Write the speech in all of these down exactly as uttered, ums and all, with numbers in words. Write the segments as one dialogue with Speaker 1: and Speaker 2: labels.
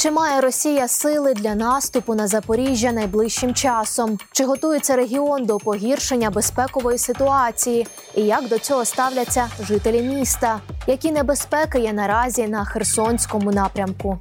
Speaker 1: Чи має Росія сили для наступу на Запоріжжя найближчим часом? Чи готується регіон до погіршення безпекової ситуації? І як до цього ставляться жителі міста? Які небезпеки є наразі на Херсонському напрямку?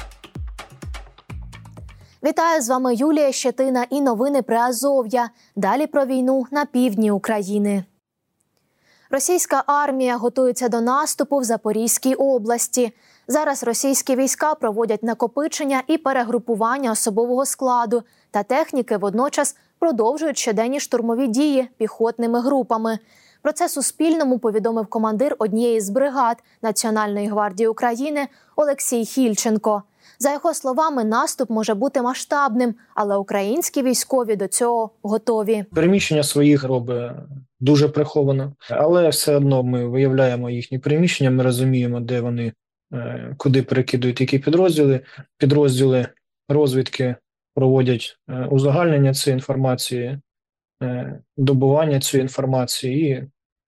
Speaker 1: Вітаю, з вами Юлія Щетина і новини Приазов'я. Далі про війну на півдні України. Російська армія готується до наступу в Запорізькій області. Зараз російські війська проводять накопичення і перегрупування особового складу та техніки, водночас продовжують щоденні штурмові дії піхотними групами. Про це Суспільному повідомив командир однієї з бригад Національної гвардії України Олексій Хільченко. За його словами, наступ може бути масштабним, але українські військові до цього готові.
Speaker 2: Переміщення своїх робить дуже приховано, але все одно ми виявляємо їхні переміщення, ми розуміємо, де вони, куди перекидують які підрозділи. Підрозділи розвідки проводять узагальнення цієї інформації, добування цієї інформації і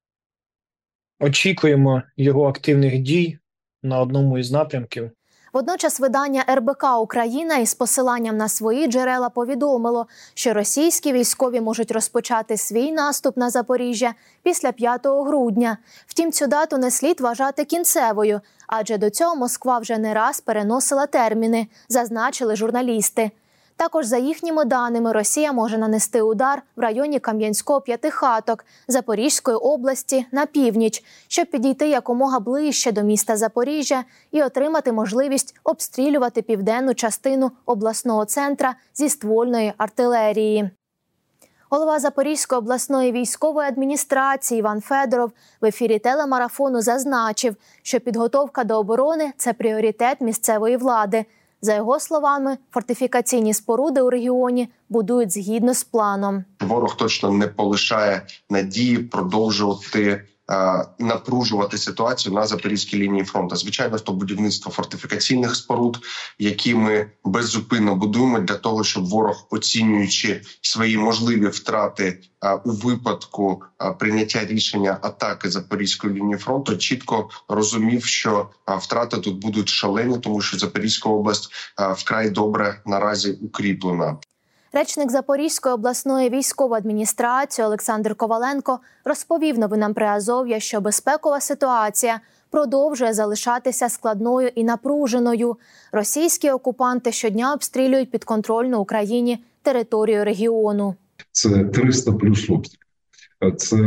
Speaker 2: очікуємо його активних дій на одному із напрямків.
Speaker 1: Водночас видання ер бе ка «Україна» із посиланням на свої джерела повідомило, що російські військові можуть розпочати свій наступ на Запоріжжя після п'ятого грудня. Втім, цю дату не слід вважати кінцевою, адже до цього Москва вже не раз переносила терміни, зазначили журналісти. Також, за їхніми даними, Росія може нанести удар в районі Кам'янського-П'ятихаток Запорізької області на північ, щоб підійти якомога ближче до міста Запоріжжя і отримати можливість обстрілювати південну частину обласного центра зі ствольної артилерії. Голова Запорізької обласної військової адміністрації Іван Федоров в ефірі телемарафону зазначив, що підготовка до оборони – це пріоритет місцевої влади. За його словами, фортифікаційні споруди у регіоні будують згідно з планом.
Speaker 3: Ворог точно не полишає надії продовжувати е, напружувати ситуацію на Запорізькій лінії фронту. Звичайно, то будівництво фортифікаційних споруд, які ми беззупинно будуємо для того, щоб ворог, оцінюючи свої можливі втрати е, у випадку е, прийняття рішення атаки Запорізької лінії фронту, чітко розумів, що е, втрати тут будуть шалені, тому що Запорізька область е, вкрай добре наразі укріплена.
Speaker 1: Речник Запорізької обласної військової адміністрації Олександр Коваленко розповів новинам Приазов'я, що безпекова ситуація продовжує залишатися складною і напруженою. Російські окупанти щодня обстрілюють підконтрольну Україні територію регіону.
Speaker 4: Це триста плюс обстрілів. Це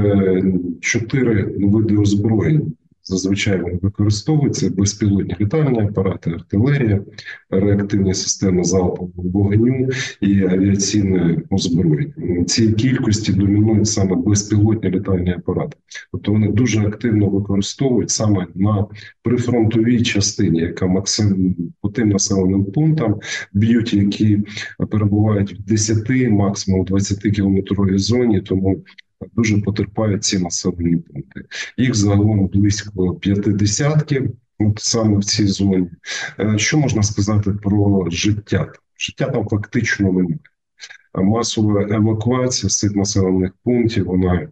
Speaker 4: чотири види озброєнь. Зазвичай вони використовуються: безпілотні літальні апарати, артилерія, реактивні системи залпового вогню і авіаційне озброєння. Цієї кількості домінують саме безпілотні літальні апарати. Тобто вони дуже активно використовують саме на прифронтовій частині, яка максимум по тим населеним пунктам б'ють, які перебувають в десяти, максимум двадцяти кілометровій зоні, тому дуже потерпають ці населені пункти. Їх загалом близько п'яти десятків, от саме в цій зоні. Що можна сказати про життя? Життя там фактично немає. Масова евакуація з цих населених пунктів, вона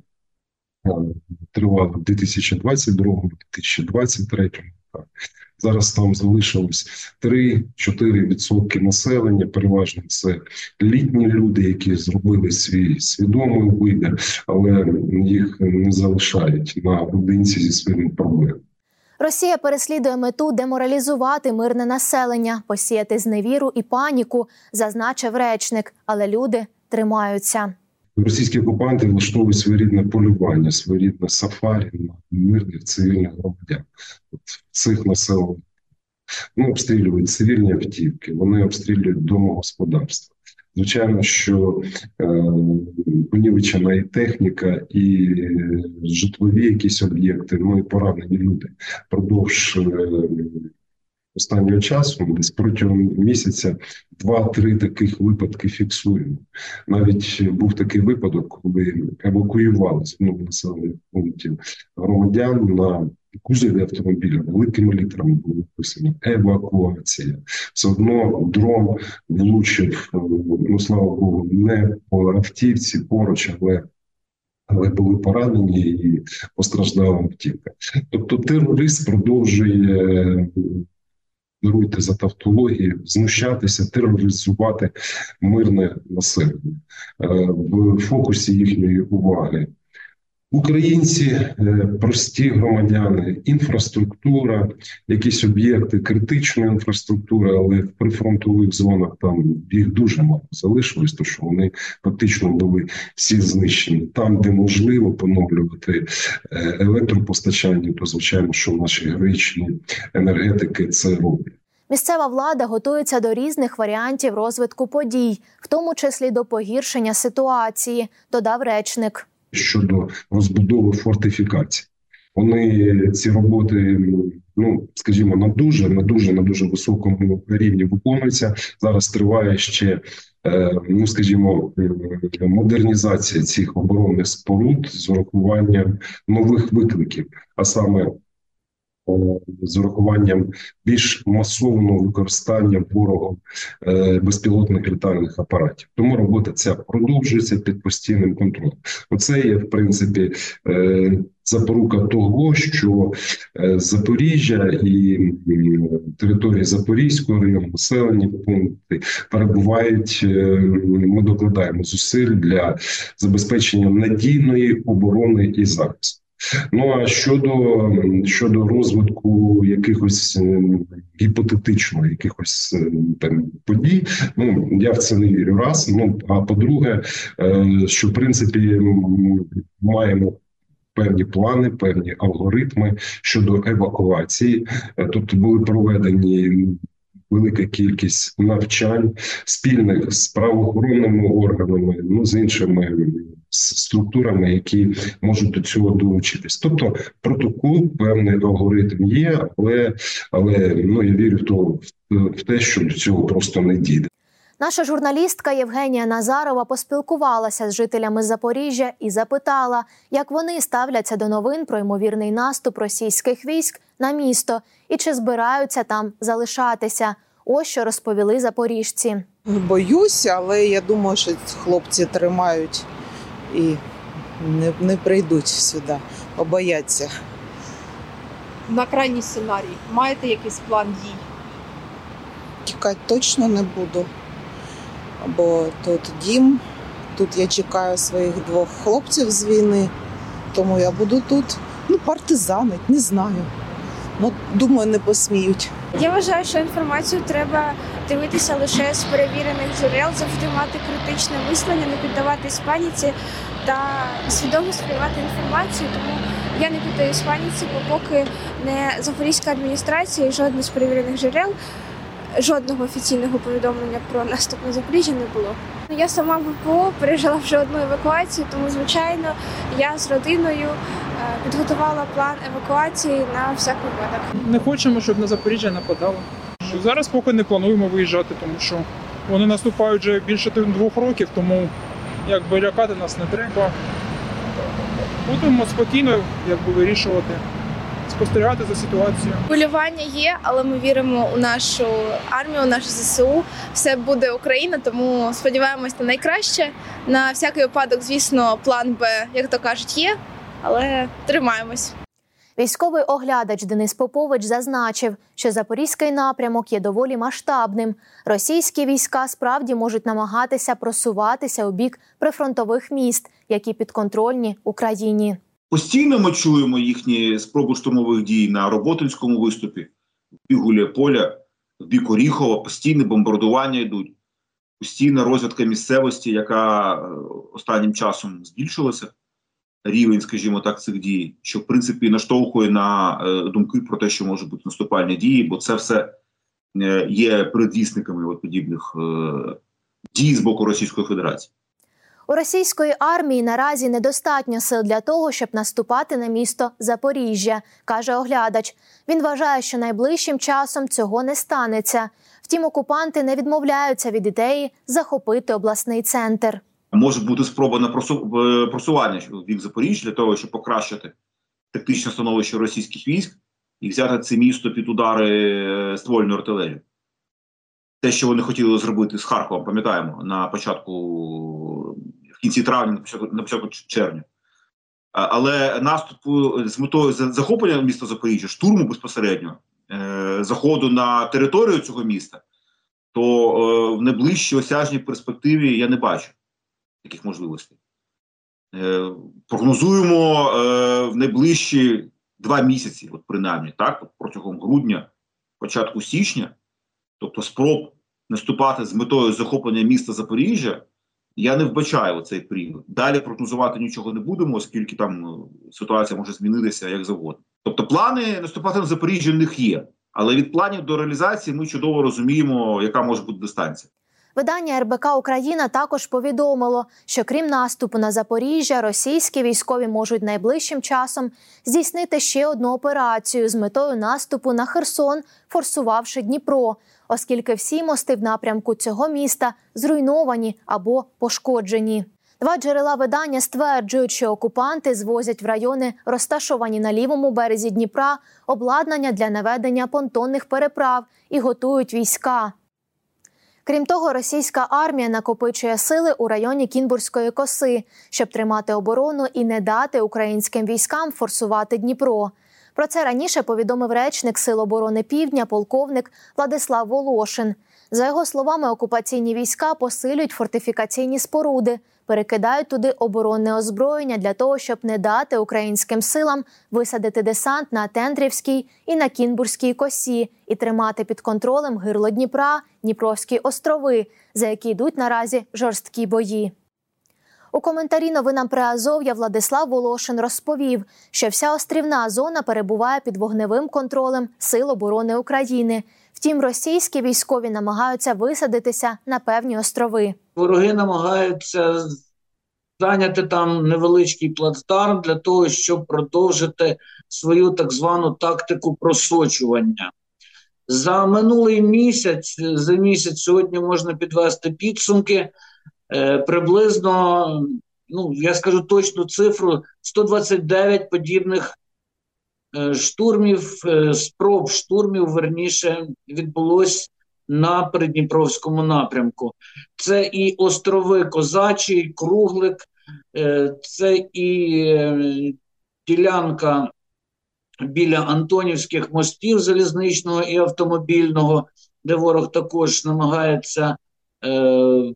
Speaker 4: тривала в дві тисячі двадцять другому - дві тисячі двадцять третьому. Зараз там залишилось три-чотири відсотки населення, переважно це літні люди, які зробили свій свідомий вибір, але їх не залишають наодинці зі своїми проблемами.
Speaker 1: Росія переслідує мету деморалізувати мирне населення, посіяти зневіру і паніку, зазначив речник, але люди тримаються.
Speaker 4: Російські окупанти влаштовують своєрідне полювання, своєрідне сафарі на мирних цивільних громадян. От цих населених ну, обстрілюють цивільні автівки, вони обстрілюють домогосподарства. Звичайно, що е, понівечена і техніка, і житлові якісь об'єкти, ну і поранені люди. Продовж е, останнього часу, десь протягом місяця, два-три таких випадки фіксуємо. Навіть був такий випадок, коли евакуювали з одного населених пунктів громадян на кузові автомобіля великими літерами було написано «евакуація». Все одно дрон влучив, ну слава Богу, не по автівці поруч, але але були поранені і постраждала автівка. Тобто терорист продовжує даруйте за тавтологію, знущатися, тероризувати мирне населення. В фокусі їхньої уваги українці, прості громадяни, інфраструктура, якісь об'єкти критичної інфраструктури, але в прифронтових зонах там їх дуже мало залишилось, тому що вони фактично були всі знищені. Там, де можливо поновлювати електропостачання, то звичайно, що наші героїчні енергетики це роблять.
Speaker 1: Місцева влада готується до різних варіантів розвитку подій, в тому числі до погіршення ситуації, додав речник.
Speaker 4: Щодо розбудови фортифікацій. Вони ці роботи, ну, скажімо, на дуже, на дуже, на дуже високому рівні виконуються. Зараз триває ще, ну, скажімо, модернізація цих оборонних споруд з урахуванням нових викликів, а саме з урахуванням більш масового використання ворогом безпілотних літальних апаратів. Тому робота ця продовжується під постійним контролем. Оце є, в принципі, запорука того, що Запоріжжя і території Запорізького району, населені пункти перебувають, ми докладаємо зусиль для забезпечення надійної оборони і захисту. Ну а щодо щодо розвитку якихось гіпотетичного, якихось там подій, ну я в це не вірю. Раз, ну а по-друге, що в принципі маємо певні плани, певні алгоритми щодо евакуації. Тобто були проведені велика кількість навчань спільних з правоохоронними органами, ну з іншими структурами, які можуть до цього долучитись. Тобто протокол, певний алгоритм є, але, але ну, я вірю в, то, в те, що до цього просто не дійде.
Speaker 1: Наша журналістка Євгенія Назарова поспілкувалася з жителями Запоріжжя і запитала, як вони ставляться до новин про ймовірний наступ російських військ на місто і чи збираються там залишатися. Ось що розповіли запоріжці.
Speaker 5: Боюся, але я думаю, що хлопці тримають і не, не прийдуть сюди, побояться.
Speaker 6: На крайній сценарій маєте якийсь план дій?
Speaker 5: Тікати точно не буду, бо тут дім, тут я чекаю своїх двох хлопців з війни, тому я буду тут, ну, партизанить, не знаю. Ну, думаю, не посміють.
Speaker 7: Я вважаю, що інформацію треба дивитися лише з перевірених джерел, завжди мати критичне мислення, не піддаватись паніці та свідомо сприймати інформацію. Тому я не піддаюсь паніці, бо поки не Запорізька адміністрація і жодне з перевірених джерел, жодного офіційного повідомлення про наступ на Запоріжжя не було. Я сама в ВПО пережила вже одну евакуацію, тому, звичайно, я з родиною підготувала план евакуації на всяк випадок.
Speaker 8: Не хочемо, щоб на Запоріжжя нападало. Зараз поки не плануємо виїжджати, тому що вони наступають вже більше двох років, тому якби лякати нас не треба. Будемо спокійно якби вирішувати, спостерігати за ситуацією.
Speaker 9: Хвилювання є, але ми віримо у нашу армію, у нашу ЗСУ. Все буде Україна, тому сподіваємось на найкраще. На всякий випадок, звісно, план Б, як то кажуть, є, але тримаємось.
Speaker 1: Військовий оглядач Денис Попович зазначив, що запорізький напрямок є доволі масштабним. Російські війська справді можуть намагатися просуватися у бік прифронтових міст, які підконтрольні Україні.
Speaker 10: Постійно ми чуємо їхні спроби штурмових дій на Роботинському виступі, в бік Гуляйполя, в бік Оріхова, постійне бомбардування йдуть, постійна розвідка місцевості, яка останнім часом збільшилася, рівень, скажімо так, цих дій, що, в принципі, наштовхує на думки про те, що можуть бути наступальні дії, бо це все є передвісниками от подібних дій з боку Російської Федерації.
Speaker 1: У російської армії наразі недостатньо сил для того, щоб наступати на місто Запоріжжя, каже оглядач. Він вважає, що найближчим часом цього не станеться. Втім, окупанти не відмовляються від ідеї захопити обласний центр.
Speaker 10: Може бути спроба на просування в бік Запоріжжя для того, щоб покращити тактичне становище російських військ і взяти це місто під удари ствольної артилерії. Те, що вони хотіли зробити з Харковом, пам'ятаємо, на початку, в кінці травня, на початку, на початку червня. Але наступ з метою захоплення міста Запоріжжя, штурму безпосередньо, е, заходу на територію цього міста, то е, в найближчій осяжній перспективі я не бачу таких можливостей. Е, прогнозуємо е, в найближчі два місяці, от принаймні, так, от протягом грудня, початку січня, тобто спроб наступати з метою захоплення міста Запоріжжя, я не вбачаю цей період. Далі прогнозувати нічого не будемо, оскільки там ситуація може змінитися як завгодно. Тобто плани наступати на Запоріжжя в них є, але від планів до реалізації ми чудово розуміємо, яка може бути дистанція.
Speaker 1: Видання ер бе ка «Україна» також повідомило, що крім наступу на Запоріжжя, російські військові можуть найближчим часом здійснити ще одну операцію з метою наступу на Херсон, форсувавши Дніпро, оскільки всі мости в напрямку цього міста зруйновані або пошкоджені. Два джерела видання стверджують, що окупанти звозять в райони, розташовані на лівому березі Дніпра, обладнання для наведення понтонних переправ і готують війська. Крім того, російська армія накопичує сили у районі Кінбурзької коси, щоб тримати оборону і не дати українським військам форсувати Дніпро. Про це раніше повідомив речник Сил оборони Півдня полковник Владислав Волошин. За його словами, окупаційні війська посилюють фортифікаційні споруди, перекидають туди оборонне озброєння для того, щоб не дати українським силам висадити десант на Тендрівській і на Кінбурзькій косі і тримати під контролем гирло Дніпра, Дніпровські острови, за які йдуть наразі жорсткі бої. У коментарі новинам Приазов'я Владислав Волошин розповів, що вся острівна зона перебуває під вогневим контролем Сил оборони України. Втім, російські військові намагаються висадитися на певні острови.
Speaker 11: Вороги намагаються зайняти там невеличкий плацдарм для того, щоб продовжити свою так звану тактику просочування. За минулий місяць, за місяць сьогодні можна підвести підсумки, е, приблизно, ну я скажу точну цифру, сто двадцять дев'ять подібних е, штурмів, е, спроб штурмів, верніше, відбулось на Придніпровському напрямку. Це і острови Козачий, Круглик, е, це і е, ділянка біля Антонівських мостів залізничного і автомобільного, де ворог також намагається е,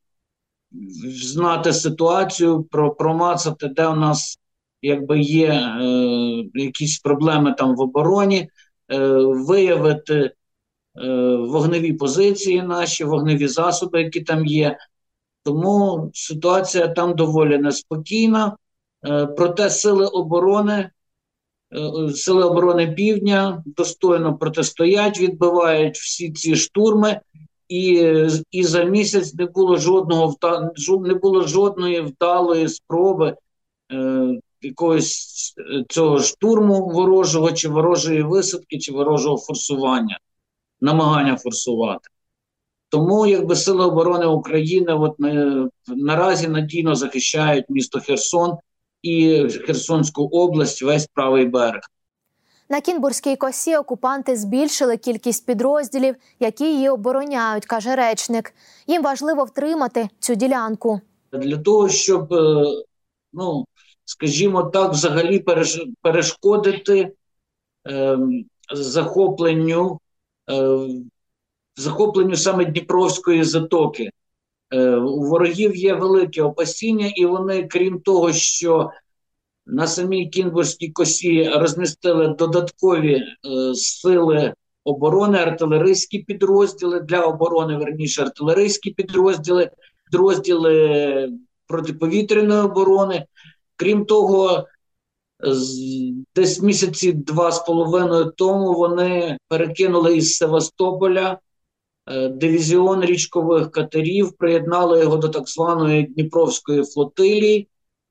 Speaker 11: знати ситуацію, про, промацати, де у нас якби є е, якісь проблеми там в обороні, е, виявити е, вогневі позиції наші, вогневі засоби, які там є. Тому ситуація там доволі неспокійна. Е, проте сили оборони Сили оборони Півдня достойно протистоять, відбивають всі ці штурми, і, і за місяць не було жодного не було жодної вдалої спроби е, якогось цього штурму ворожого, чи ворожої висадки, чи ворожого форсування, намагання форсувати. Тому якби Сили оборони України от, на, наразі надійно захищають місто Херсон і Херсонську область, весь правий берег.
Speaker 1: На Кінбурзькій косі окупанти збільшили кількість підрозділів, які її обороняють, каже речник. Їм важливо втримати цю ділянку.
Speaker 11: Для того, щоб, ну, скажімо так, взагалі перешкодити е, захопленню, е, захопленню саме Дніпровської затоки. У ворогів є велике опасіння, і вони, крім того, що на самій Кінбурзькій косі розмістили додаткові е, сили оборони, артилерійські підрозділи для оборони, верніше артилерійські підрозділи, підрозділи протиповітряної оборони. Крім того, з, десь місяці два з половиною тому вони перекинули із Севастополя дивізіон річкових катерів, приєднали його до так званої Дніпровської флотилії.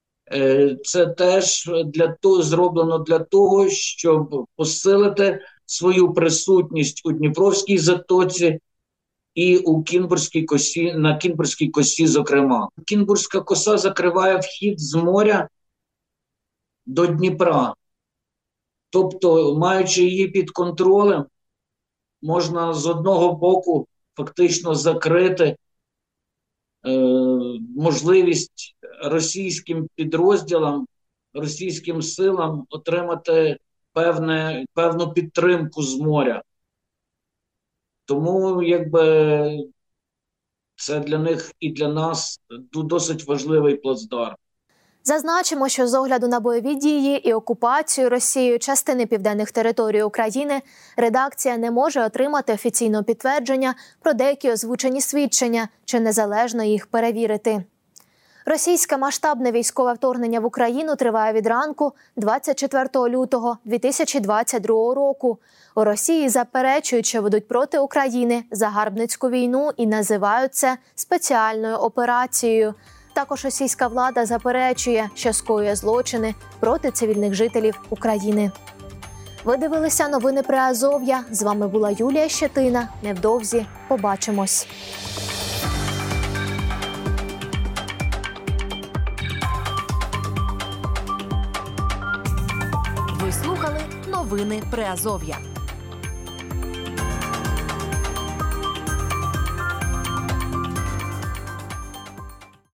Speaker 11: Це теж для того, зроблено для того, щоб посилити свою присутність у Дніпровській затоці і у Кінбурзькій косі, на Кінбурзькій косі, зокрема. Кінбурзька коса закриває вхід з моря до Дніпра. Тобто, маючи її під контролем, можна з одного боку фактично закрити е, можливість російським підрозділам, російським силам отримати певне, певну підтримку з моря. Тому якби це для них і для нас досить важливий плацдарм.
Speaker 1: Зазначимо, що з огляду на бойові дії і окупацію Росією частини південних територій України редакція не може отримати офіційного підтвердження про деякі озвучені свідчення чи незалежно їх перевірити. Російське масштабне військове вторгнення в Україну триває від ранку двадцять четвертого лютого дві тисячі двадцять другого року. У Росії заперечують, що ведуть проти України загарбницьку війну і називають це спеціальною операцією. Також російська влада заперечує, що скоює злочини проти цивільних жителів України. Ви дивилися новини Приазов'я. З вами була Юлія Щетина. Невдовзі побачимось.
Speaker 12: Ви слухали новини Приазов'я.